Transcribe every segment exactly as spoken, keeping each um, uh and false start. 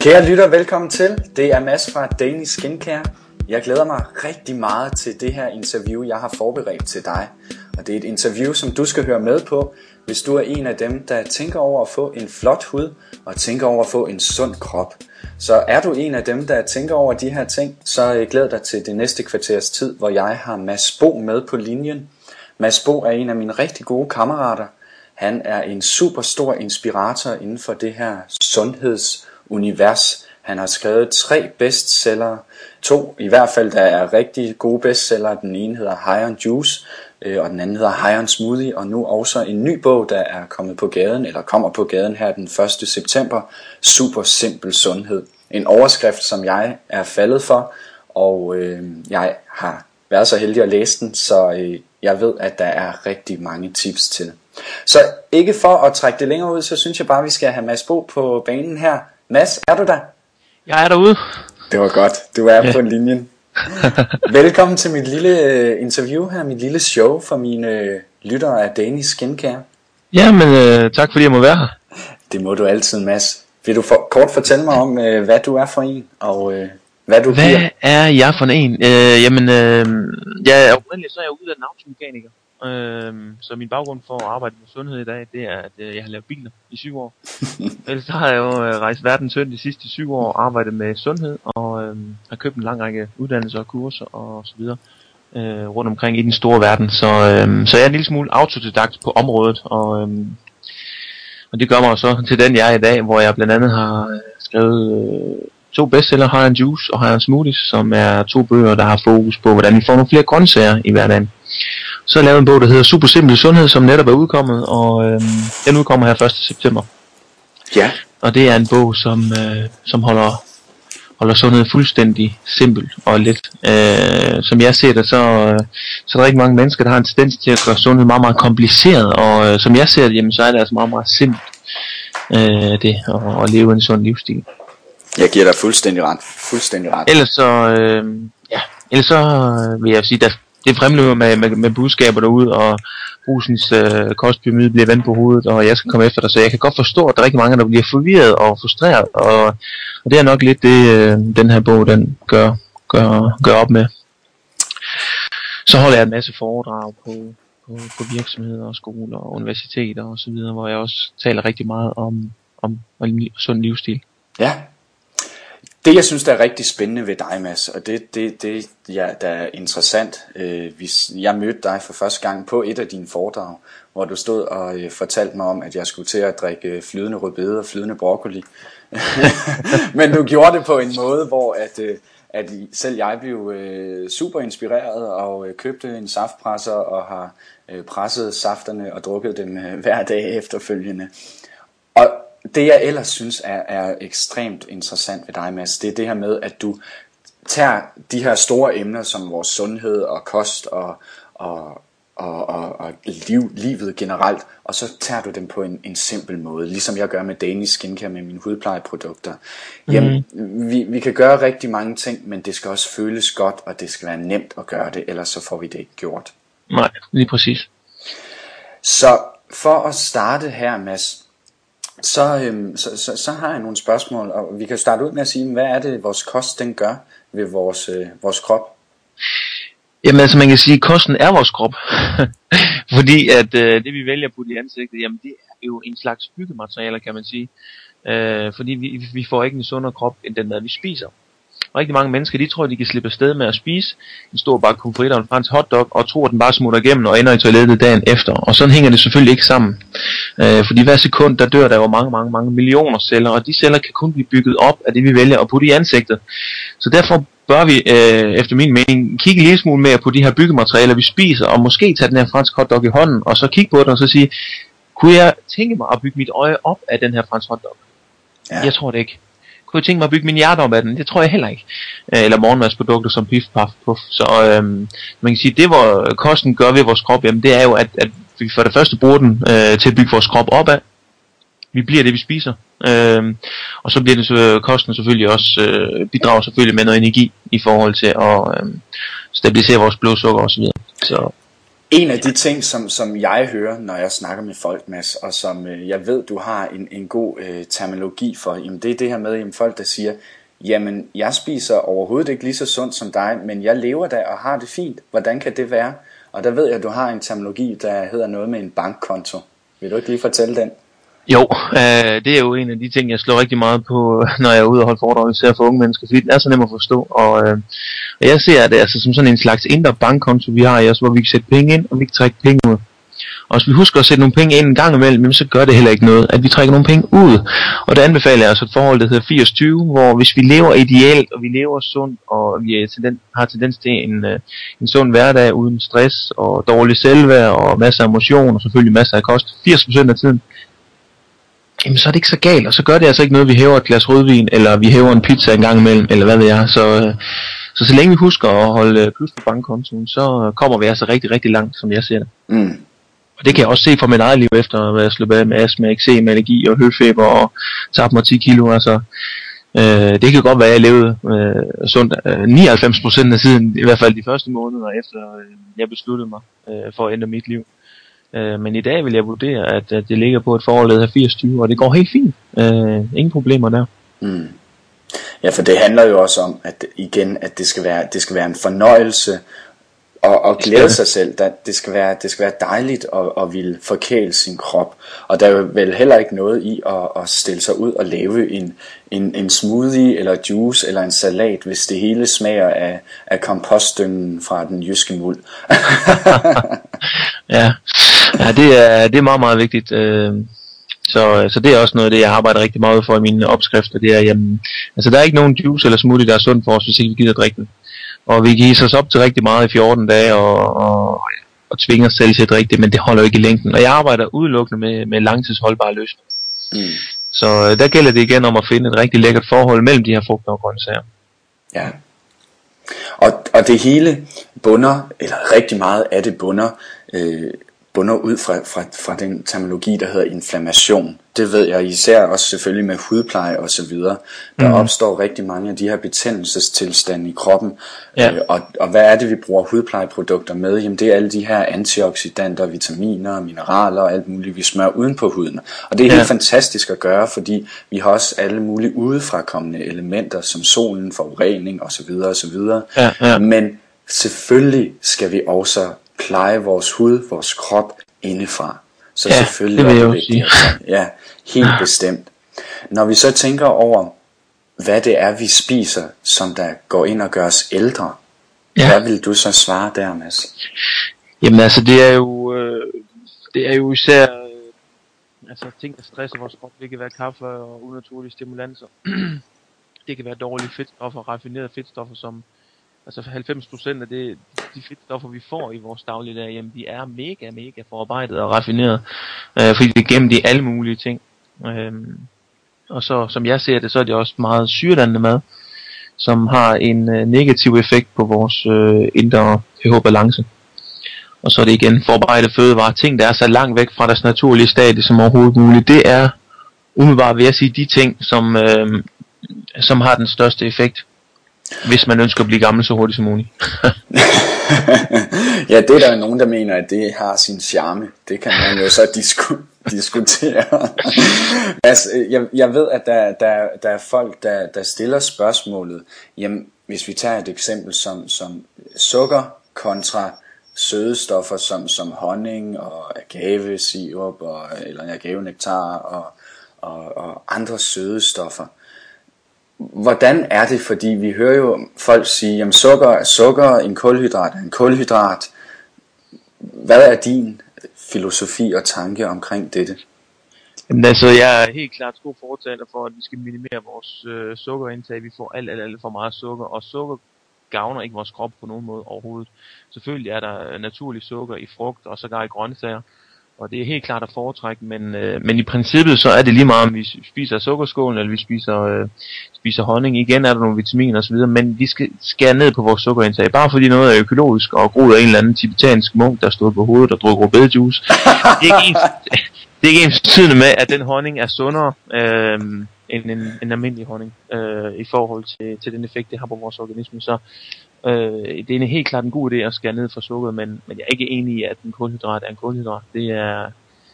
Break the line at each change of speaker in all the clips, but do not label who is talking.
Kære lytter, velkommen til. Det er Mads fra Danish Skincare. Jeg glæder mig rigtig meget til det her interview, jeg har forberedt til dig. Og det er et interview, som du skal høre med på, hvis du er en af dem, der tænker over at få en flot hud og tænker over at få en sund krop. Så er du en af dem, der tænker over de her ting, så glæd dig til det næste kvarters tid, hvor jeg har Mads Bo med på linjen. Mads Bo er en af mine rigtig gode kammerater. Han er en super stor inspirator inden for det her sundhedsunivers. Han har skrevet tre bestsellere, to i hvert fald, der er rigtig gode bestsellere. Den ene hedder High on Juice, og den anden hedder High on Smoothie, og nu også en ny bog, der er kommet på gaden, eller kommer på gaden her den første september, Super Simpel Sundhed. En overskrift, som jeg er faldet for, og øh, jeg har været så heldig at læse den, så øh, jeg ved, at der er rigtig mange tips til det. Så ikke for at trække det længere ud, så synes jeg bare, vi skal have Mads Bo på banen her. Mads, er du der?
Jeg er derude.
Det var godt, du er ja. På linjen. Velkommen til mit lille interview her, mit lille show for mine lyttere af Danish Skincare.
Ja, men øh, tak fordi jeg må være her.
Det må du altid, Mads. Vil du for, kort fortælle mig om, øh, hvad du er for en, og øh, hvad du
Hvad
giver?
Hvad er jeg for en? Øh, jamen, øh, jeg er oprindeligt, så er jeg uddannet automekaniker. Øh, så min baggrund for at arbejde med sundhed i dag, det er, at øh, jeg har lavet biler i syv år. Ellers så har jeg jo øh, rejst verden tynd de sidste syv år og arbejdet med sundhed, og øh, har købt en lang række uddannelser og kurser og så videre øh, rundt omkring i den store verden. Så, øh, så jeg er en lille smule autodidakt på området, og, øh, og det gør mig så til den jeg er i dag, hvor jeg blandt andet har skrevet øh, to bestseller, High on Juice og High on Smoothies, som er to bøger, der har fokus på, hvordan vi får nogle flere grøntsager i hverdagen. Så har jeg lavet en bog, der hedder Super Simpel Sundhed, som netop er udkommet, og øh, den udkommer her første september.
Ja.
Og det er en bog, som, øh, som holder, holder sundhed fuldstændig simpelt og let. Øh, som jeg ser det, så, øh, så er der rigtig mange mennesker, der har en tendens til at gøre sundhed meget, meget kompliceret, og øh, som jeg ser det, jamen, så er det altså meget, meget simpelt, øh, det at, at leve en sund livsstil.
Jeg giver dig fuldstændig ret. Fuldstændig ret.
Ellers så, øh, ja, ellers så vil jeg sige, der det fremløber med, med, med budskaber derude, og brusens øh, kostpyramide bliver vendt på hovedet, og jeg skal komme efter dig, så jeg kan godt forstå, at der er rigtig mange, der bliver forvirret og frustreret, og, og det er nok lidt det, øh, den her bog, den gør, gør, gør op med. Så holder jeg en masse foredrag på, på, på virksomheder og skoler og universiteter og så videre, hvor jeg også taler rigtig meget om, om, om sund livsstil.
Ja. Det jeg synes der er rigtig spændende ved dig, Mads, og det, det, det ja, der er interessant, øh, hvis jeg mødte dig for første gang på et af dine foredrag, hvor du stod og øh, fortalte mig om, at jeg skulle til at drikke flydende rødbede og flydende broccoli. Men du gjorde det på en måde, hvor at, øh, at selv jeg blev øh, super inspireret og øh, købte en saftpresser og har øh, presset safterne og drukket dem øh, hver dag efterfølgende. Og det jeg ellers synes er, er ekstremt interessant ved dig, Mads, det er det her med, at du tager de her store emner som vores sundhed og kost og, og, og, og, og liv, livet generelt, og så tager du dem på en, en simpel måde, ligesom jeg gør med Danish Skincare med mine hudplejeprodukter. Jamen, mm-hmm. vi, vi kan gøre rigtig mange ting, men det skal også føles godt, og det skal være nemt at gøre det, ellers så får vi det ikke gjort.
Nej, lige præcis.
Så for at starte her, Mads, Så, øhm, så, så, så har jeg nogle spørgsmål, og vi kan starte ud med at sige, hvad er det, vores kost den gør ved vores, øh, vores krop?
Jamen altså man kan sige, at kosten er vores krop, fordi at øh, det vi vælger at putte i ansigtet, jamen det er jo en slags byggematerialer, kan man sige, øh, fordi vi, vi får ikke en sundere krop end den mad vi spiser. Og rigtig mange mennesker, de tror, de kan slippe afsted med at spise en stor bakke pomfritter og en fransk hotdog, og tror, at den bare smutter igennem og ender i toilettet dagen efter. Og sådan hænger det selvfølgelig ikke sammen. Øh, fordi hver sekund, der dør der jo mange, mange, mange millioner celler, og de celler kan kun blive bygget op af det, vi vælger at putte i ansigtet. Så derfor bør vi, øh, efter min mening, kigge en lille smule mere på de her byggematerialer, vi spiser, og måske tage den her fransk hotdog i hånden, og så kigge på den og så sige, kunne jeg tænke mig at bygge mit øje op af den her fransk hotdog? Ja. Jeg tror det ikke. Kunne jeg tænke mig at bygge min hjerte op af den? Det tror jeg heller ikke. Eller morgenmadsprodukter som Pif Paf Puff. Så øhm, man kan sige, det hvor kosten gør ved vores krop, jamen det er jo, at, at vi for det første bruger den øh, til at bygge vores krop op af. Vi bliver det, vi spiser. Øhm, og så bliver det så, kosten selvfølgelig også, øh, bidrager selvfølgelig med noget energi i forhold til at øh, stabilisere vores blodsukker osv. Så
En af de ting, som, som jeg hører, når jeg snakker med folk, Mads, og som øh, jeg ved, du har en, en god øh, terminologi for, jamen, det er det her med, jamen, folk der siger, jamen jeg spiser overhovedet ikke lige så sundt som dig, men jeg lever da og har det fint. Hvordan kan det være? Og der ved jeg, at du har en terminologi, der hedder noget med en bankkonto. Vil du ikke lige fortælle den?
Jo, øh, det er jo en af de ting, jeg slår rigtig meget på, når jeg er ude og holde foredrag, især for unge mennesker, fordi det er så nemt at forstå. Og, øh, og jeg ser det altså som sådan en slags indre bankkonto, vi har i os, hvor vi kan sætte penge ind, og vi kan trække penge ud. Og hvis vi husker at sætte nogle penge ind en gang imellem, så gør det heller ikke noget, at vi trækker nogle penge ud. Og det anbefaler jeg altså et forhold, der hedder firs tyve, hvor hvis vi lever ideelt, og vi lever sundt, og vi har tendens til en, en sund hverdag uden stress, og dårlig selvværd, og masser af motion, og selvfølgelig masser af kost, firs procent af tiden, jamen så er det ikke så galt, og så gør det altså ikke noget, vi hæver et glas rødvin, eller vi hæver en pizza en gang imellem, eller hvad ved jeg. Så, så så længe vi husker at holde plus på bankkontoen, så kommer vi altså rigtig, rigtig langt, som jeg ser det. Mm. Og det kan jeg også se fra mit eget liv, efter at være sluppet af med astma, eksem, allergi og høfeber, og tabt mig ti kilo, altså. Øh, det kan godt være, at jeg levede øh, sundt øh, nioghalvfems procent af tiden, i hvert fald de første måneder, efter øh, jeg besluttede mig øh, for at ændre mit liv. Øh, men i dag vil jeg vurdere, at, at det ligger på et forhold, der hedder firs tyve, og det går helt fint. Øh, ingen problemer der. Mm.
Ja, for det handler jo også om, at igen, at det skal være, det skal være en fornøjelse og, og glæde sig selv. Det skal være, det skal være dejligt at, at ville forkæle sin krop. Og der er jo vel heller ikke noget i at, at stille sig ud og lave en, en, en smoothie eller juice eller en salat, hvis det hele smager af, af kompostdyngen fra den jyske muld.
Ja, ja det, er, det er meget, meget vigtigt. Så, så det er også noget af det, jeg arbejder rigtig meget for i mine opskrifter. Det er, jamen, altså der er ikke nogen juice eller smoothie, der er sundt for os, hvis ikke vi gider at drikke den. Og vi giver os op til rigtig meget i fjorten dage og, og, og tvinger os selv til at drikke det, men det holder jo ikke i længden. Og jeg arbejder udelukkende med, med langtidsholdbare løsninger. Mm. Så der gælder det igen om at finde et rigtig lækkert forhold mellem de her frugter og grøntsager.
Ja. Og, og det hele bunder, eller rigtig meget af det bunder, øh, bunder ud fra, fra, fra den terminologi, der hedder inflammation. Det ved jeg især også selvfølgelig med hudpleje og så videre. Der mm. opstår rigtig mange af de her betændelsestilstande i kroppen. Ja. Øh, og, og hvad er det, vi bruger hudplejeprodukter med? Jamen det er alle de her antioxidanter, vitaminer, mineraler og alt muligt, vi smører uden på huden. Og det er ja. helt fantastisk at gøre, fordi vi har også alle mulige udefrakommende elementer, som solen, forurening og så videre og så videre. Ja, ja. Men selvfølgelig skal vi også pleje vores hud, vores krop indefra. Så
ja,
selvfølgelig
det vil
er
jeg
det vigtigt. Ja, helt ja. bestemt. Når vi så tænker over, hvad det er, vi spiser, som der går ind og gør os ældre, ja. hvad vil du så svare der, Mads?
Jamen altså, det er jo, øh, det er jo især øh, altså, ting, der stresser vores krop. Det kan være kaffe og unaturlige stimulanser. Det kan være dårlige fedtstoffer, raffinerede fedtstoffer, som altså halvfems procent af det, de fedtstoffer, vi får i vores dagligdag, jamen de er mega, mega forarbejdet og raffineret, øh, fordi det er gennem de alle mulige ting. Øh, og så, som jeg ser det, så er det også meget syredannende mad, som har en øh, negativ effekt på vores øh, indre pH-balance. Og så er det igen forarbejdet fødevarer, ting, der er så langt væk fra deres naturlige stadie som overhovedet muligt. Det er umiddelbart, vil jeg sige, de ting, som, øh, som har den største effekt, hvis man ønsker at blive gammel så hurtigt som muligt.
Ja, det er der jo nogen, der mener, at det har sin charme. Det kan man jo så disku- diskutere. Altså, jeg, jeg ved, at der, der, der er folk, der, der stiller spørgsmålet. Jamen, hvis vi tager et eksempel som, som sukker kontra sødestoffer som, som honning og agavesirup og, eller agavenektar og, og, og andre sødestoffer. Hvordan er det, fordi vi hører jo folk sige, jamen sukker er sukker, en kulhydrat er en kulhydrat. Hvad er din filosofi og tanke omkring dette?
Jamen altså, jeg er helt klart stor fortaler for, at vi skal minimere vores øh, sukkerindtag. Vi får alt, alt, alt for meget sukker, og sukker gavner ikke vores krop på nogen måde overhovedet. Selvfølgelig er der naturlig sukker i frugt og sågar i grøntsager, og det er helt klart at foretrække, men, øh, men i princippet så er det lige meget, om vi spiser sukkerskålen, eller vi spiser, øh, spiser honning. Igen er der nogle vitaminer osv., men vi skal skære ned på vores sukkerindtag. Bare fordi noget er økologisk og groet af en eller anden tibetansk munk, der stod på hovedet og drog rødbedejuice. Det er ikke ens, det er ikke ens betydende med, at den honning er sundere øh, end en, en almindelig honning øh, i forhold til, til den effekt, det har på vores organisme. Så Øh, det er en helt klart en god idé at skære ned for sukkeret, men, men jeg er ikke enig i, at en kulhydrat er en kulhydrat. Det er...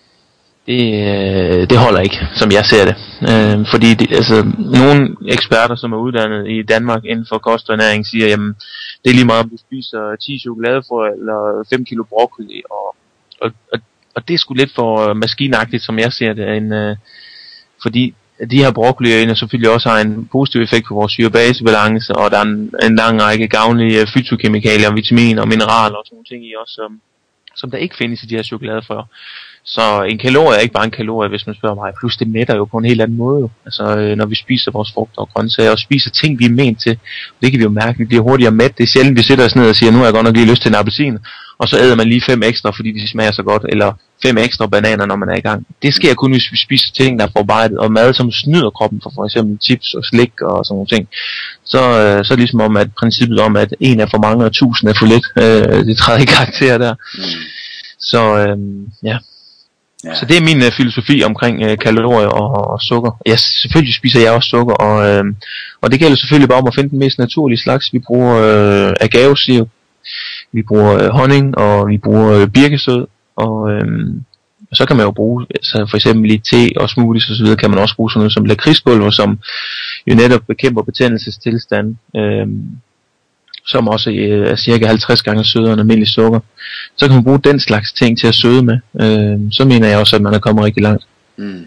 Det, det holder ikke, som jeg ser det. Øh, fordi det, altså, nogle eksperter, som er uddannet i Danmark inden for kost og ernæring, siger, jamen, det er lige meget, om du spiser ti chokoladefrø eller fem kilo broccoli, og, og, og, og det er sgu lidt for maskinagtigt, som jeg ser det, en, øh, fordi de her broccolier selvfølgelig også har en positiv effekt på vores syre-base-balance, og der er en, en lang række gavnlige fytokemikalier, vitaminer og mineraler og sådan nogle ting i også, som, som der ikke findes i de her chokoladefrø. Så en kalorie er ikke bare en kalorie, hvis man spørger mig. Plus det mætter jo på en helt anden måde. Altså når vi spiser vores frugter og grøntsager og spiser ting, vi er ment til. Det kan vi jo mærke, vi bliver hurtigere mæt. Det er sjældent, vi sætter os ned og siger, nu har jeg godt nok lige lyst til en appelsin. Og så æder man lige fem ekstra, fordi de smager så godt. Eller fem ekstra bananer, når man er i gang. Det sker kun, hvis vi spiser ting, der er forarbejdet. Og mad, som snyder kroppen for for eksempel chips og slik og sådan nogle ting. Så, øh, så er det ligesom om, at princippet om, at en er for mange og tusind er for lidt. Øh, det træder i karakter der. Så øh, ja. Ja. Så det er min uh, filosofi omkring uh, kalorier og, og sukker. Ja, selvfølgelig spiser jeg også sukker, og, uh, og det gælder selvfølgelig bare om at finde den mest naturlige slags. Vi bruger uh, agavesirup, vi bruger uh, honning, og vi bruger uh, birkesød, og um, så kan man jo bruge, altså for eksempel i te og smoothies og så videre, kan man også bruge sådan noget som lakridspulver, som jo netop bekæmper betændelsestilstand. Um, som også er cirka halvtreds gange sødere end almindelig sukker. Så kan man bruge den slags ting til at søde med. Øh, så mener jeg også, at man er kommet rigtig langt.
Mm.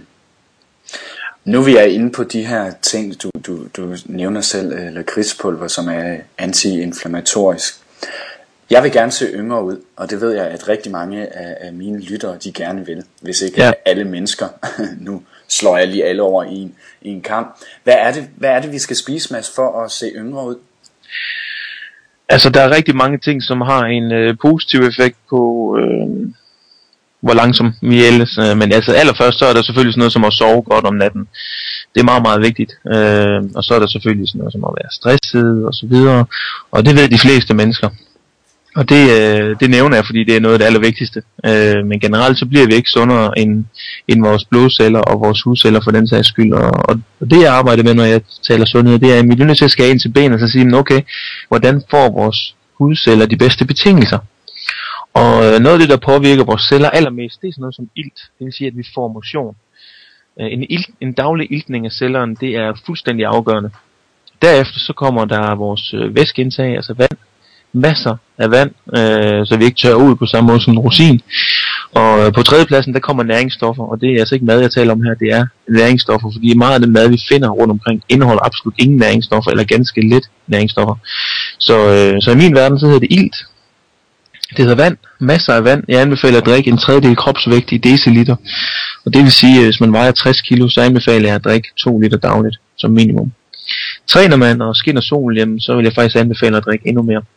Nu vi er inde på de her ting, du, du, du nævner selv, øh, lakridspulver, som er anti-inflammatorisk. Jeg vil gerne se yngre ud, og det ved jeg, at rigtig mange af, af mine lyttere, de gerne vil. Hvis ikke ja. alle mennesker. Nu slår jeg lige alle over i en, i en kamp. Hvad er det, hvad er det, vi skal spise, Mads, for at se yngre ud?
Altså, der er rigtig mange ting, som har en øh, positiv effekt på, øh, hvor langsomt vi ældes. Øh, men altså, allerførst så er der selvfølgelig sådan noget som at sove godt om natten. Det er meget, meget vigtigt. Øh, og så er der selvfølgelig sådan noget som at være stresset og så videre. Og det ved de fleste mennesker. Og det, øh, det nævner jeg, fordi det er noget af det allervigtigste. Øh, men generelt så bliver vi ikke sundere end, end vores blodceller og vores hudceller for den sags skyld. Og, og, og det jeg arbejder med, når jeg taler sundhed, det er, at vi er nødt til at skære ind til benet og så sige, okay, hvordan får vores hudceller de bedste betingelser? Og øh, noget af det, der påvirker vores celler allermest, det er sådan noget som ilt. Det vil sige, at vi får motion. Øh, en, ilt, en daglig iltning af cellerne, det er fuldstændig afgørende. Derefter så kommer der vores øh, væskeindtag, altså vand. Masser af vand, øh, så vi ikke tørrer ud på samme måde som en rosin. Og øh, på tredjepladsen, der kommer næringsstoffer, og det er altså ikke mad, jeg taler om her, det er næringsstoffer, fordi meget af den mad, vi finder rundt omkring, indeholder absolut ingen næringsstoffer, eller ganske lidt næringsstoffer. Så, øh, så i min verden, så hedder det ilt. Det hedder vand, masser af vand. Jeg anbefaler at drikke en tredjedel kropsvægt i deciliter. Og det vil sige, at hvis man vejer tres kilo, så anbefaler jeg at drikke to liter dagligt, som minimum. Træner man og skinner solen hjemme, så vil jeg faktisk anbefale at drikke endnu mere.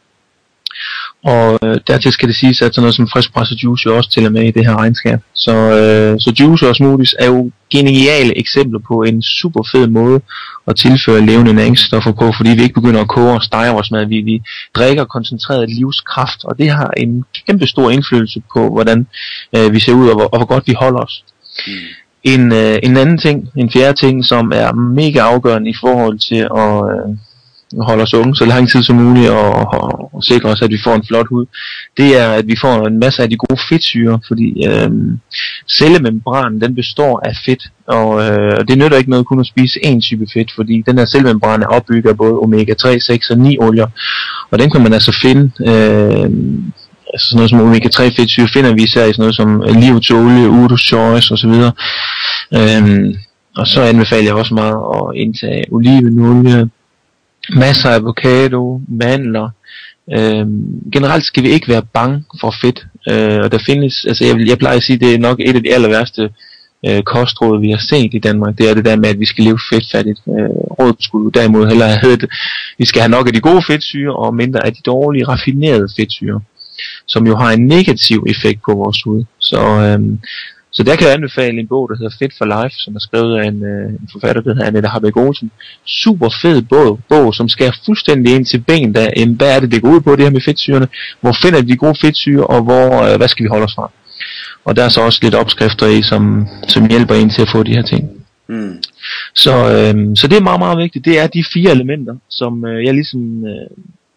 Og øh, dertil skal det siges, at sådan noget som friskpresset juice jo også tæller med i det her regnskab. Så, øh, så juice og smoothies er jo geniale eksempler på en super fed måde at tilføre levende næringsstoffer på, fordi vi ikke begynder at koge og stege vores mad. Vi, vi drikker koncentreret livskraft, og det har en kæmpe stor indflydelse på, hvordan øh, vi ser ud og hvor, og hvor godt vi holder os. Mm. En, øh, en anden ting, en fjerde ting, som er mega afgørende i forhold til at... Øh, holde os unge så lang tid som muligt og, og, og sikre os, at vi får en flot hud, det er, at vi får en masse af de gode fedtsyrer, fordi øhm, cellemembranen, den består af fedt, og øh, det nytter ikke noget kun at spise én type fedt, fordi den her cellemembran er opbygget af både omega tre, seks og ni olier, og den kan man altså finde, øh, altså sådan noget som omega tre fedtsyre finder vi især i sådan noget som livsolie, Udo's Choice osv. Øhm, og så anbefaler jeg også meget at indtage olivenolie, masser af avocado, mandler. Øhm, generelt skal vi ikke være bange for fedt. Øh, og der findes, altså jeg, jeg plejer at sige, det er nok et af de aller værste øh, kostråd, vi har set i Danmark. Det er det der med, at vi skal leve fedtfattigt. Øh, rådet skulle derimod hellere have heddet, vi skal have nok af de gode fedtsyre, og mindre af de dårlige, raffinerede fedtsyre, som jo har en negativ effekt på vores hud. Så... Øhm, Så der kan jeg anbefale en bog, der hedder Fit for Life, som er skrevet af en, øh, en forfatter, der hedder Annette Harbeck Olsen. Super fed bog, bog, som skærer fuldstændig ind til benet af, øh, hvad er det, det går ud på, det her med fedtsyrene? Hvor finder vi de gode fedtsyre, og hvor, øh, hvad skal vi holde os fra? Og der er så også lidt opskrifter i, som, som hjælper en til at få de her ting. Mm. Så, øh, så det er meget, meget vigtigt. Det er de fire elementer, som øh, jeg ligesom... Øh,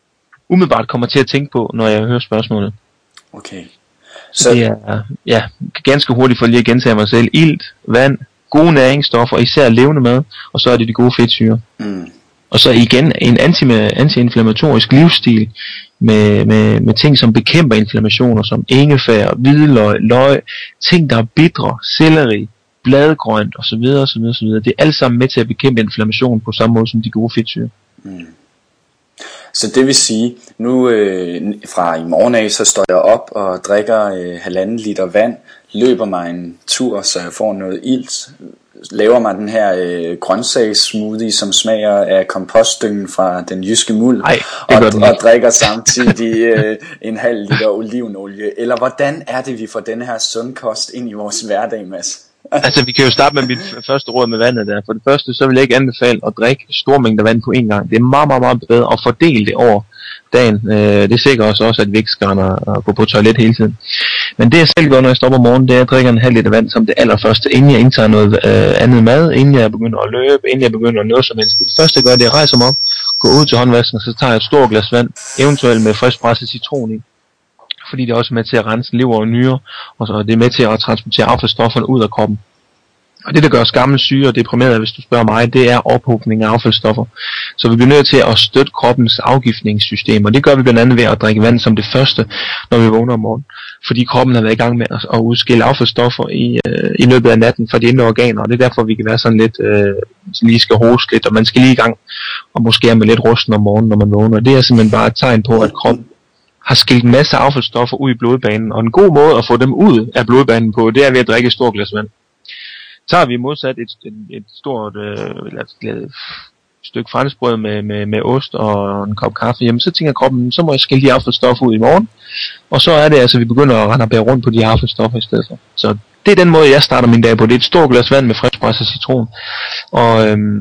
umiddelbart kommer til at tænke på, når jeg hører spørgsmålet.
Okay.
Så, så det er, ja, ganske hurtigt for lige at gentage mig selv. Ilt, vand, gode næringsstoffer, især levende mad, og så er det de gode fedtsyrer. Mm. Og så igen en anti- anti-inflammatorisk livsstil med, med, med ting, som bekæmper inflammationer, som ingefær, hvidløg, løg, ting, der er bitre, selleri, bladgrønt osv. osv., osv. Det er alt sammen med til at bekæmpe inflammation på samme måde som de gode fedtsyrer. Mm.
Så det vil sige, nu øh, fra i morgen af, så står jeg op og drikker øh, halvanden liter vand, løber mig en tur, så jeg får noget ilt, laver mig den her øh, grøntsagssmoothie, som smager af kompostdyngen fra den jyske muld,
Ej,
og, og drikker samtidig øh, en halv liter olivenolie. Eller hvordan er det, vi får den her sundkost ind i vores hverdag, Mads?
Altså, vi kan jo starte med mit første råd med vandet der. For det første, så vil jeg ikke anbefale at drikke store mængder vand på en gang. Det er meget, meget, meget bedre at fordele det over dagen. Øh, det sikrer os også, at vi ikke skal at gå på toilet hele tiden. Men det jeg selv gør, når jeg stopper om morgenen, det er at drikke en halv liter vand som det allerførste, inden jeg indtager noget øh, andet mad, inden jeg begynder at løbe, inden jeg begynder at noget som helst. Det første jeg gør, det er at rejse mig op, gå ud til håndvasken, så tager jeg et stort glas vand, eventuelt med frisk presset citron i. Fordi det er også med til at rense lever og nyrer, og så det er med til at transportere affaldsstofferne ud af kroppen. Og det, der gør os gamle syge og deprimerede, hvis du spørger mig, det er ophobning af affaldsstoffer. Så vi bliver nødt til at støtte kroppens afgiftningssystem, og det gør vi blandt andet ved at drikke vand som det første, når vi vågner om morgenen. Fordi kroppen har været i gang med at udskille affaldsstoffer i, øh, i løbet af natten fra de indre organer, og det er derfor, vi kan være sådan lidt, øh, lige skal hoste lidt, og man skal lige i gang, og måske er med lidt rusten om morgenen, når man vågner. Det er simpelthen bare et tegn på, at kroppen har skilt en masse affaldsstoffer ud i blodbanen, og en god måde at få dem ud af blodbanen på, det er ved at drikke et stort glas vand. Tager vi modsat et, et, et stort øh, et stykke franskbrød med, med, med ost og en kop kaffe, jamen så tænker kroppen, så må jeg skille de affaldsstoffer ud i morgen, og så er det altså, vi begynder at rende og bære rundt på de affaldsstoffer i stedet for. Så det er den måde, jeg starter min dag på. Det er et stort glas vand med friskpresset citron, og, øhm,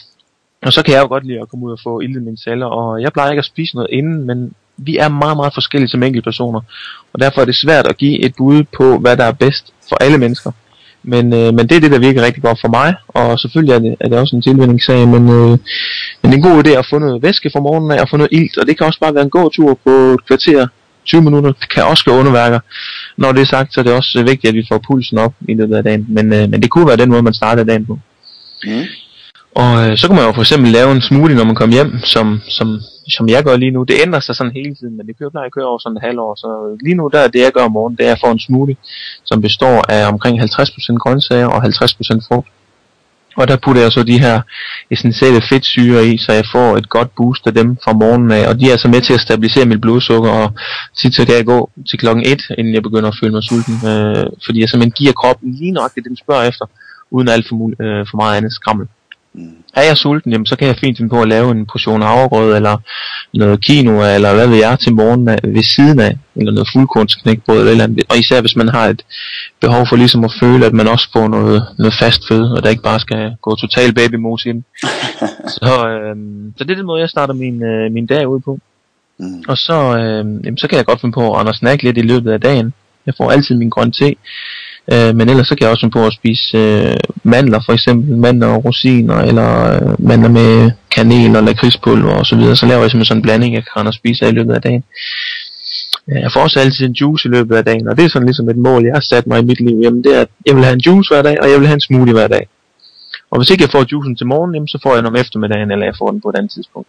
og så kan jeg jo godt lide at komme ud og få iltet mine celler, og jeg plejer ikke at spise noget inden, men vi er meget, meget forskellige som enkelte personer, og derfor er det svært at give et bud på, hvad der er bedst for alle mennesker. Men, øh, men det er det, der virker rigtig godt for mig, og selvfølgelig er det, er det også en tilvændingssag, men, øh, men det er en god idé at få noget væske fra morgenen af, og få noget ilt, og det kan også bare være en god tur på et kvarter, tyve minutter, det kan også gøre underværker. Når det er sagt, så er det også vigtigt, at vi får pulsen op i løbet af dagen, men, øh, men det kunne være den måde, man starter dagen på. Mm. Og øh, så kan man jo for eksempel lave en smoothie, når man kommer hjem, som, som, som jeg gør lige nu. Det ændrer sig sådan hele tiden, men det kører plejer at køre over sådan et halvår. Så lige nu, der er det jeg gør om morgenen, det er at få en smoothie, som består af omkring halvtreds procent grøntsager og halvtreds procent frugt. Og der putter jeg så de her essentielle fedtsyrer i, så jeg får et godt boost af dem fra morgenen af. Og de er altså med til at stabilisere mit blodsukker, og tit så kan jeg gå til klokken et, inden jeg begynder at føle mig sulten. Øh, fordi jeg simpelthen giver kroppen lige nøjagtigt det, den spørger efter, uden alt for, mul- øh, for meget andet skrammel. Mm. Er jeg sulten, jamen, så kan jeg fint finde på at lave en portion havregrød eller noget quinoa eller hvad ved jeg til morgen ved siden af, eller noget fuldkornsknækbrød eller eller andet. Og især hvis man har et behov for ligesom at føle, at man også får noget, noget fast føde, og der ikke bare skal gå total babymos ind. så, øh, så det er den måde, jeg starter min, øh, min dag ud på. Mm. Og så, øh, jamen, så kan jeg godt finde på at snakke lidt i løbet af dagen. Jeg får altid min grøn te. Øh, men ellers så kan jeg også finde på at spise øh, mandler, for eksempel mandler og rosiner, eller øh, mandler med kanel og lakridspulver og så videre. Så laver jeg simpelthen sådan en blanding, jeg kan spise af i løbet af dagen. Jeg får også altid en juice i løbet af dagen, og det er sådan ligesom et mål, jeg har sat mig i mit liv. Jamen det er, at jeg vil have en juice hver dag, og jeg vil have en smoothie hver dag. Og hvis ikke jeg får juicen til morgen, jamen, så får jeg den om eftermiddagen, eller jeg får den på et andet tidspunkt.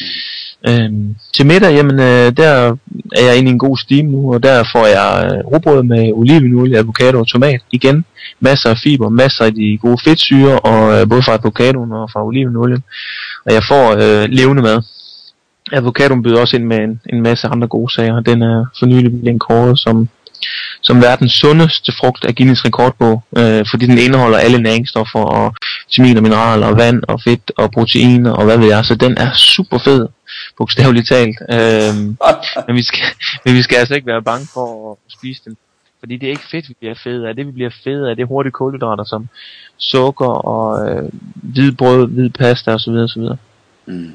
Øhm, til middag, jamen, øh, der er jeg inde i en god steam nu, og der får jeg øh, rugbrød med olivenolie, avocado og tomat. Igen, masser af fiber, masser af de gode fedtsyrer, og øh, både fra avocadoen og fra olivenolien. Og jeg får øh, levende mad. Avocadoen byder også ind med en, en masse andre gode sager. Den er for nylig blevet kåret som, som verdens sundeste frugt af Guinness rekordbog, øh, fordi den indeholder alle næringsstoffer og vitaminer, mineraler og vand og fedt og proteiner og hvad ved jeg. Så den er super fed, bogstaveligt talt. Øh, men, vi skal, men vi skal altså ikke være bange for at spise den, fordi det er ikke fedt, vi bliver fede af. Det vi bliver fede af, det er hurtige kulhydrater som sukker og øh, hvid brød, hvid pasta osv. osv. Mm.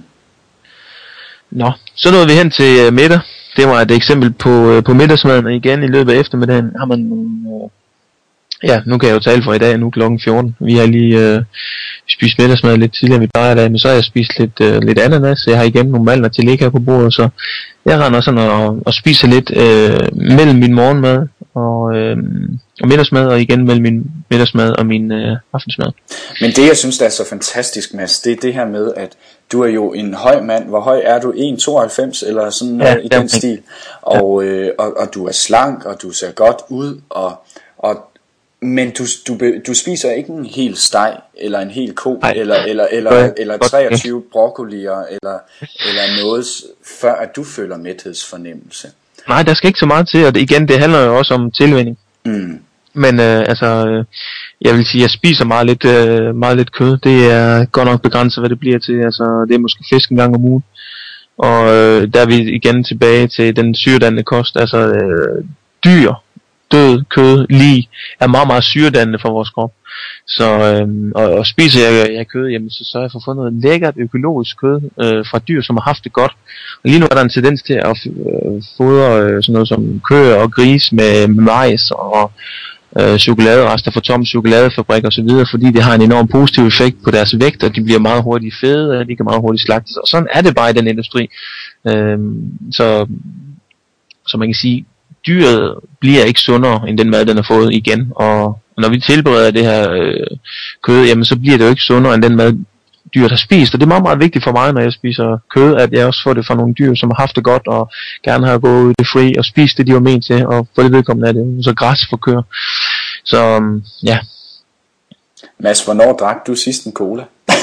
Nå, så nåede vi hen til uh, middag. Det var et eksempel på, uh, på middagsmaden, og igen i løbet af eftermiddagen har man nogle, uh, Ja, nu kan jeg jo tale for i dag, nu klokken fjorten. Vi har lige øh, spist middagsmad lidt tidligere, vi plejer i dag, men så har jeg spist lidt, øh, lidt ananas. Jeg har igen nogle mandler til ligge her på bordet, så jeg render sådan og, og spiser lidt øh, mellem min morgenmad og, øh, og middagsmad, og igen mellem min middagsmad og min øh, aftensmad.
Men det, jeg synes, der er så fantastisk, Mads, det er det her med, at du er jo en høj mand. Hvor høj er du? en komma tooghalvfems eller sådan noget ja, i den stil? Og, ja. øh, og, og du er slank, og du ser godt ud, og... og men du, du, du spiser ikke en hel steg, eller en hel ko, Ej. eller, eller, eller, eller treogtyve broccolier, eller, eller noget, før at du føler mæthedsfornemmelse.
Nej, der skal ikke så meget til, og det, igen, det handler jo også om tilvænning. Mm. Men øh, altså, jeg vil sige, jeg spiser meget lidt, øh, meget lidt kød. Det er godt nok begrænset, hvad det bliver til. Altså, det er måske fisk en gang om ugen. Og øh, der er vi igen tilbage til den syredannende kost. Altså, øh, dyr, død, kød, lig er meget, meget syredannende for vores krop. Så, øh, og, og spiser jeg, jeg kød, jamen, så sørger jeg for at få noget lækkert økologisk kød øh, fra dyr, som har haft det godt. Og lige nu er der en tendens til at øh, fodre øh, sådan noget som køer og gris med, med majs og øh, chokoladerester fra Tom chokoladefabrik og så videre, fordi det har en enorm positiv effekt på deres vægt, og de bliver meget hurtigt fede, og de kan meget hurtigt slagtes. Og sådan er det bare i den industri. Øh, så, så man kan sige, dyret bliver ikke sundere end den mad, den har fået igen. Og når vi tilbereder det her øh, kød, jamen så bliver det jo ikke sundere end den mad, dyret har spist. Og det er meget, meget vigtigt for mig, når jeg spiser kød, at jeg også får det fra nogle dyr, som har haft det godt, og gerne har gået det fri og spist det, de var ment til, og for det vedkommende er det så græs for køer. Så ja.
Mads, hvornår drak du sidst en cola?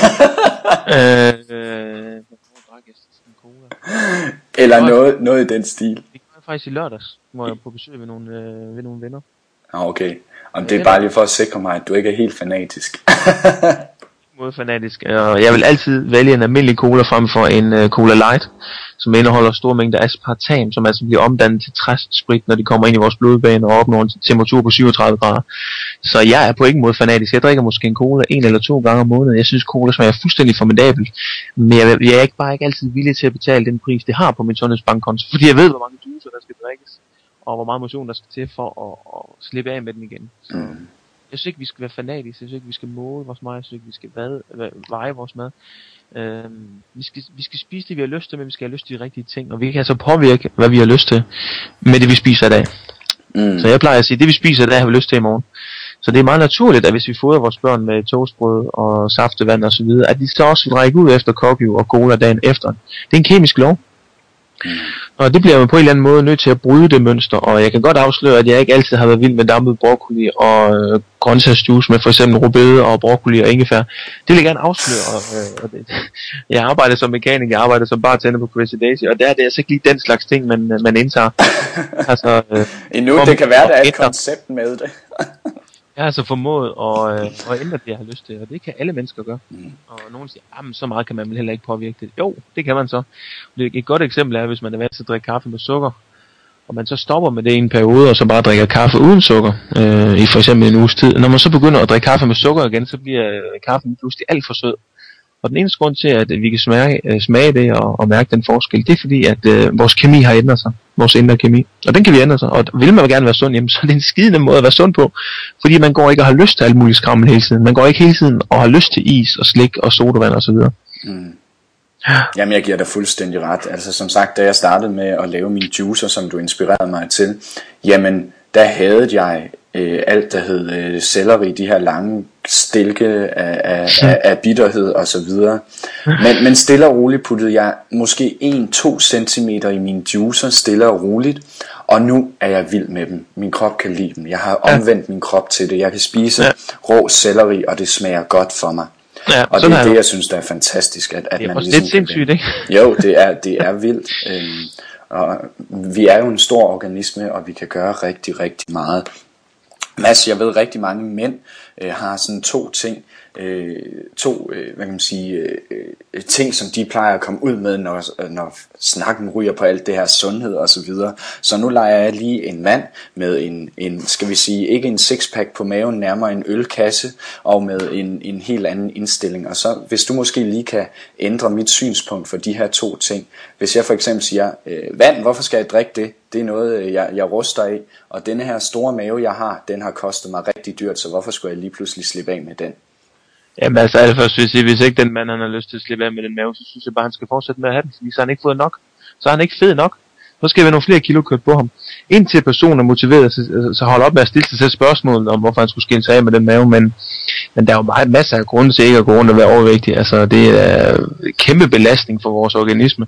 øh, øh, hvornår drak jeg sidst en cola?
Eller noget, noget i den stil.
Det var faktisk i lørdags, hvor jeg på besøg ved nogle, øh, ved nogle venner.
Okay, og det er bare lige for at sikre mig, at du ikke er helt fanatisk.
Måde fanatisk, og jeg vil altid vælge en almindelig cola frem for en uh, Cola Light, som indeholder store mængder aspartam, som altså bliver omdannet til træsprit, når de kommer ind i vores blodbane og opnår en temperatur på syvogtredive grader. Så jeg er på ingen måde fanatisk. Jeg drikker måske en cola en eller to gange om måneden. Jeg synes, cola smager fuldstændig formidabelt, men jeg, jeg er ikke bare ikke altid villig til at betale den pris, det har på min sundhedsbankkonto, fordi jeg ved, hvor mange juicer der skal drikkes, og hvor meget motion der skal til for at, at slippe af med den igen. Så. Mm. Jeg synes ikke, vi skal være fanatiske, jeg synes ikke, vi skal måle vores mad, jeg synes ikke, vi skal vade, veje vores mad. Øhm, vi, skal, vi skal spise det, vi har lyst til, men vi skal have lyst til de rigtige ting, og vi kan altså påvirke, hvad vi har lyst til, med det, vi spiser i dag. Mm. Så jeg plejer at sige, det vi spiser i dag, har vi lyst til i morgen. Så det er meget naturligt, at hvis vi fodrer vores børn med toastbrød og saftevand og så videre, at de så også vil række ud efter kokju og cola dagen efter. Det er en kemisk lov. Mm. Og det bliver man på en eller anden måde nødt til at bryde det mønster, og jeg kan godt afsløre, at jeg ikke altid har været vild med dampet broccoli og øh, grøntsagsjuice med for eksempel rødbede og broccoli og ingefær. Det vil jeg gerne afsløre. Og, øh, og det, jeg arbejder som mekaniker, jeg arbejder som bartender på Crazy Daisy, og der er det altså ikke lige den slags ting, man, man indtager. Altså, øh,
Endnu, det kan være, der er et koncept med det.
Jeg har altså formået at, øh, at ændre det, jeg har lyst til, og det kan alle mennesker gøre. Mm. Og nogen siger, jamen så meget kan man vel heller ikke påvirke det. Jo, det kan man så. Et godt eksempel er, hvis man er vant til at drikke kaffe med sukker, og man så stopper med det i en periode, og så bare drikker kaffe uden sukker, øh, i for eksempel en uges tid. Når man så begynder at drikke kaffe med sukker igen, så bliver kaffen pludselig alt for sød. Og den eneste grund til, at vi kan smage, smage det og, og mærke den forskel, det er fordi, at øh, vores kemi har ændret sig. Vores indre kemi. Og den kan vi ændre sig. Og vil man gerne være sund, jamen, så er det en skidende måde at være sund på. Fordi man går ikke og har lyst til alt muligt skrammel hele tiden. Man går ikke hele tiden og har lyst til is og slik og sodavand og så videre. Mm.
Jamen, jeg giver dig fuldstændig ret. Altså, som sagt, da jeg startede med at lave mine juicer, som du inspirerede mig til, jamen, der havde jeg øh, alt, der hed øh, selleri, de her lange stilke af, af, af, af bitterhed og så videre. Men, men stille og roligt puttede jeg måske en til to centimeter i mine juicer, stille og roligt, og nu er jeg vild med dem. Min krop kan lide dem. Jeg har omvendt min krop til det. Jeg kan spise ja. rå selleri, og det smager godt for mig. Ja, og det er det, jeg synes, der er fantastisk, at, at
det er
man
ligesom... Det er sindssygt, ikke?
Jo, det er, det er vildt. Øhm, og vi er jo en stor organisme, og vi kan gøre rigtig, rigtig meget. Mads, jeg ved rigtig mange mænd, øh, har sådan to ting, øh, to, øh, hvad kan man sige, øh, ting, som de plejer at komme ud med, når, når snakken ryger på alt det her sundhed og så videre. Så nu leger jeg lige en mand med en, en, skal vi sige, ikke en sixpack på maven, nærmere en ølkasse, og med en, en helt anden indstilling. Og så, hvis du måske lige kan ændre mit synspunkt for de her to ting. Hvis jeg for eksempel siger, øh, vand, hvorfor skal jeg drikke det? Det er noget, jeg, jeg ruster af, og denne her store mave, jeg har, den har kostet mig rigtig dyrt, så hvorfor skulle jeg lige pludselig slippe af med den?
Jamen altså, allerførst vil jeg sige, hvis ikke den mand, han har lyst til at slippe af med den mave, så synes jeg bare, han skal fortsætte med at have den, fordi så har han ikke fået nok. Så er han ikke fed nok. Så skal vi nogle flere kilo kørt på ham. Indtil personen er motiveret, så, så hold op med at stille sig til spørgsmålet om, hvorfor han skulle skille sig af med den mave, men, men der er jo meget masser af grunde til ikke at gå rundt og være overvægtig. Altså, det er kæmpe belastning for vores organisme.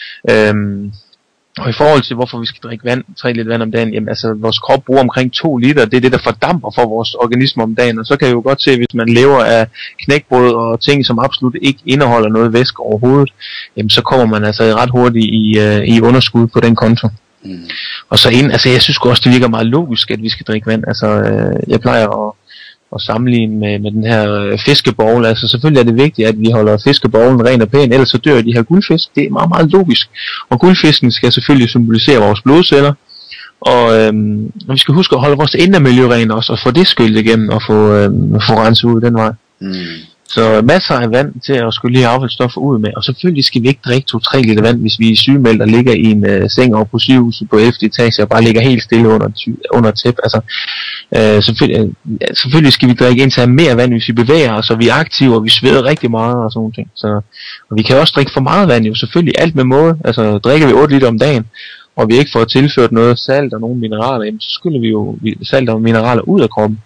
Øhm, Og i forhold til, hvorfor vi skal drikke vand, tre liter vand om dagen, jamen altså, vores krop bruger omkring to liter, det er det, der fordamper for vores organisme om dagen, og så kan jeg jo godt se, hvis man lever af knækbrød og ting, som absolut ikke indeholder noget væske overhovedet, jamen så kommer man altså ret hurtigt i, uh, i underskud på den konto. Mm. Og så ind, altså jeg synes også, det virker meget logisk, at vi skal drikke vand, altså uh, jeg plejer at og sammenligne med, med den her øh, fiskebowl. Altså selvfølgelig er det vigtigt, at vi holder fiskebowlen ren og pæn, ellers så dør de her guldfisk. Det er meget, meget logisk. Og guldfisken skal selvfølgelig symbolisere vores blodceller. Og, øhm, og vi skal huske at holde vores indre miljø ren også, og få det skyllet igennem, og få, øhm, få renset ud den vej. Mm. Så masser af vand til at skylle de affaldsstoffer ud med. Og selvfølgelig skal vi ikke drikke to tre liter vand, hvis vi er sygemeldt og ligger i en øh, seng over på sygehuset på ellevte etage og bare ligger helt stille under, under tæp. Altså, øh, selvfølgelig, øh, selvfølgelig skal vi drikke indtil mere vand, hvis vi bevæger os, og vi er aktive, og vi sveder rigtig meget og sådan nogle ting. Så, og vi kan også drikke for meget vand, jo selvfølgelig alt med måde. Altså drikker vi otte liter om dagen, og vi ikke får tilført noget salt og nogle mineraler, jamen, så skyller vi jo salt og mineraler ud af kroppen.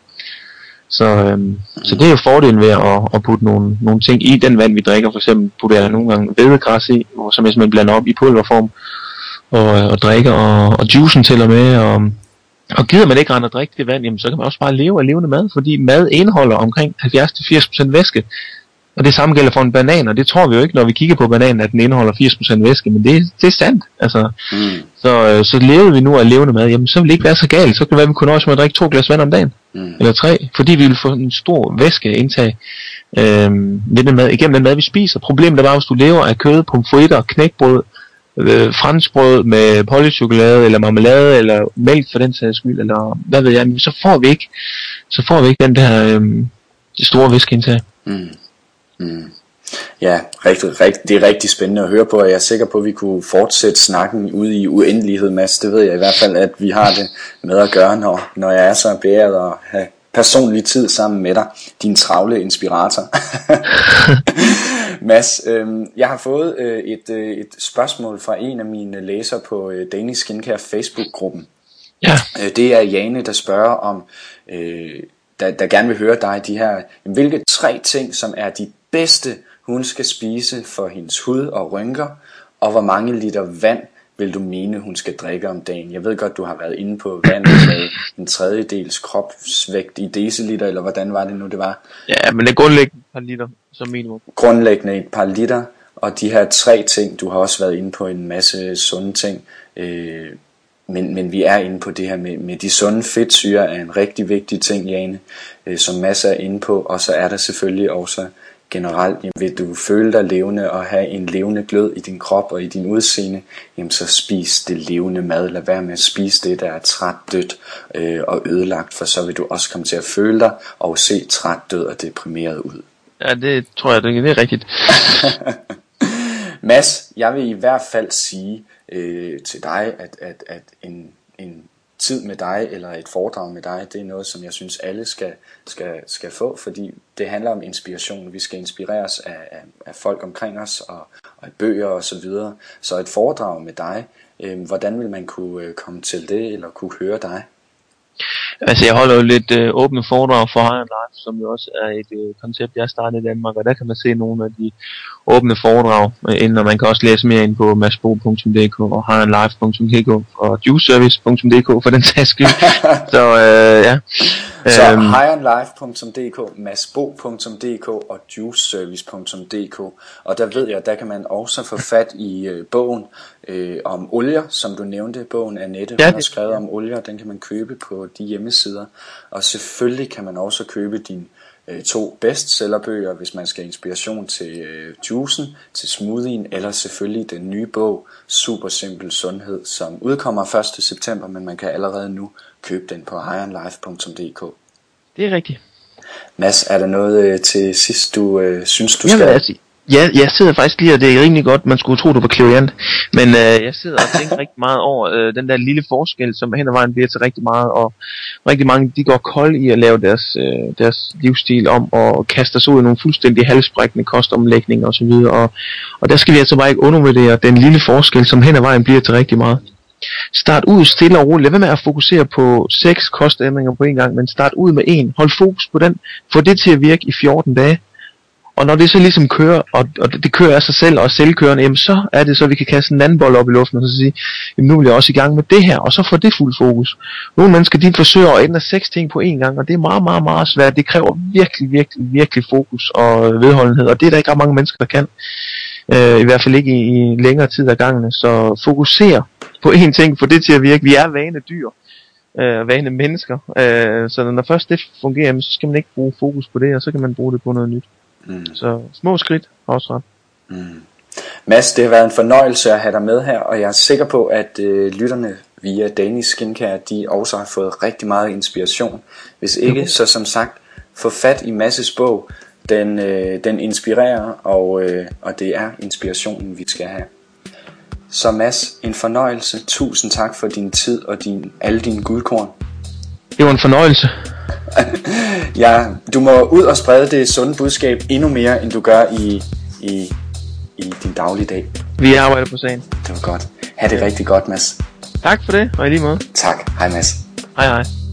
Så, øhm, så det er jo fordelen ved at, at putte nogle, nogle ting i den vand, vi drikker. For eksempel putter jeg nogle gange hvedegræs i, som jeg blander op i pulverform og, og drikker, og, og juicen til og med. Og, og gider man ikke rende og drikke det vand, jamen, så kan man også bare leve af levende mad, fordi mad indeholder omkring halvfjerds til firs procent væske. Og det samme gælder for en banan, og det tror vi jo ikke, når vi kigger på bananen, at den indeholder firs procent væske, men det, det er sandt. Altså, mm. så, så levede vi nu af levende mad, jamen så vil det ikke være så galt. Så kan det være, at vi kunne også med at drikke to glas vand om dagen, mm. eller tre, fordi vi vil få en stor væskeindtag øh, ved den mad, igennem den mad, vi spiser. Problemet er bare, hvis du lever af kød, pomfritter, knækbrød, øh, franskbrød med polychokolade, eller marmelade, eller mælk for den sags skyld, eller hvad ved jeg, så får vi ikke, så får vi ikke den der øh, store væskeindtag. Mm.
Mm. Ja, rigtig, rigtig, det er rigtig spændende at høre på, og jeg er sikker på, at vi kunne fortsætte snakken ude i uendelighed, Mads. Det ved jeg i hvert fald, at vi har det med at gøre, når, når jeg er så beæret at have personlig tid sammen med dig, din travle inspirator. Mads, øh, jeg har fået øh, et, øh, et spørgsmål fra en af mine læsere på øh, Danish Skincare Facebook-gruppen.
Ja.
Øh, det er Jane, der spørger om, øh, der, der gerne vil høre dig, de her, hvilke tre ting, som er de bedste, hun skal spise for hendes hud og rynker, og hvor mange liter vand vil du mene, hun skal drikke om dagen? Jeg ved godt, du har været inde på vand med en tredjedels kropsvægt i deciliter, eller hvordan var det nu, det var?
Ja, men det er grundlæggende et par liter som minimum.
Grundlæggende et par liter, og de her tre ting, du har også været inde på en masse sunde ting, øh, men, men vi er inde på det her med, med de sunde fedtsyrer, er en rigtig vigtig ting, Jane, øh, som masser er inde på, og så er der selvfølgelig også generelt, jamen, vil du føle dig levende og have en levende glød i din krop og i din udseende, jamen så spis det levende mad. Lad være med at spise det, der er træt, dødt øh, og ødelagt, for så vil du også komme til at føle dig og se træt, død og deprimeret ud.
Ja, det tror jeg, det er rigtigt.
Mads, jeg vil i hvert fald sige øh, til dig, at, at, at en, en tid med dig, eller et foredrag med dig, det er noget, som jeg synes alle skal, skal, skal få, fordi det handler om inspiration. Vi skal inspireres af, af, af folk omkring os, og, og bøger og så videre. Så et foredrag med dig, øh, hvordan vil man kunne øh, komme til det, eller kunne høre dig?
Altså jeg holder jo lidt øh, åbne foredrag for High on Life, som jo også er et øh, koncept, jeg startede i Danmark, og der kan man se nogle af de åbne foredrag øh, inden, og man kan også læse mere ind på masbo punktum d k og high on life punktum d k og juiceservice punktum d k for den sags skyld. Så øh, ja.
Så high on life punktum d k, masbo punktum d k og juiceservice punktum d k, og der ved jeg, der kan man også få fat i øh, bogen øh, om olier, som du nævnte, bogen Annette, hun ja, har skrevet ja. om olier, den kan man købe på de hjemmesider, hjemmesider. Og selvfølgelig kan man også købe dine øh, to bestsellerbøger, hvis man skal have inspiration til øh, juicen, til smoothien, eller selvfølgelig den nye bog, Super Simpel Sundhed, som udkommer første september, men man kan allerede nu købe den på high on life punktum d k.
Det er rigtigt.
Mads, er der noget øh, til sidst, du øh, synes, du
Jamen,
skal...
Altså, ja, jeg sidder faktisk lige, og det er rimelig godt, man skulle tro, du var klærende, men øh, jeg sidder og tænker rigtig meget over øh, den der lille forskel, som hen ad vejen bliver til rigtig meget, og rigtig mange, de går kold i at lave deres, øh, deres livsstil om, og kaster sig ud i nogle fuldstændig halsbrækkende kostomlægninger osv., og, og der skal vi altså bare ikke undervurdere den lille forskel, som hen ad vejen bliver til rigtig meget. Start ud stille og roligt. Lad være med at fokusere på seks kostændringer på en gang, men start ud med en. Hold fokus på den. Få det til at virke i fjorten dage. Og når det så ligesom kører, og, og det kører af sig selv og er selvkørende, jamen så er det så, vi kan kaste en anden bold op i luften og så sige, jamen nu vil jeg også i gang med det her, og så får det fuld fokus. Nogle mennesker, de forsøger at ændre seks ting på en gang, og det er meget, meget, meget svært. Det kræver virkelig, virkelig, virkelig fokus og vedholdenhed, og det er der ikke ret mange mennesker, der kan. Øh, I hvert fald ikke i, i længere tid ad gangen. Så fokuser på én ting, få det til at virke. Vi er vane dyr, øh, vane mennesker, øh, så når først det fungerer, så skal man ikke bruge fokus på det, og så kan man bruge det på noget nyt. Mm. Så små skridt også ret.
Mm. Mads, det har været en fornøjelse at have dig med her, og jeg er sikker på, at øh, lytterne via Danish Skincare, de også har fået rigtig meget inspiration. Hvis ikke, mm. så som sagt, få fat i Masses bog. Den, øh, den inspirerer, og, øh, og det er inspirationen, vi skal have. Så Mads, en fornøjelse. Tusind tak for din tid og din, alle dine guldkorn.
Det var en fornøjelse.
Ja, du må ud og sprede det sunde budskab endnu mere, end du gør i, i, i din dagligdag.
Vi arbejder på sagen.
Det var godt. Ha' det rigtig godt, Mads.
Tak for det, og i lige måde.
Tak. Hej, Mads.
Hej hej.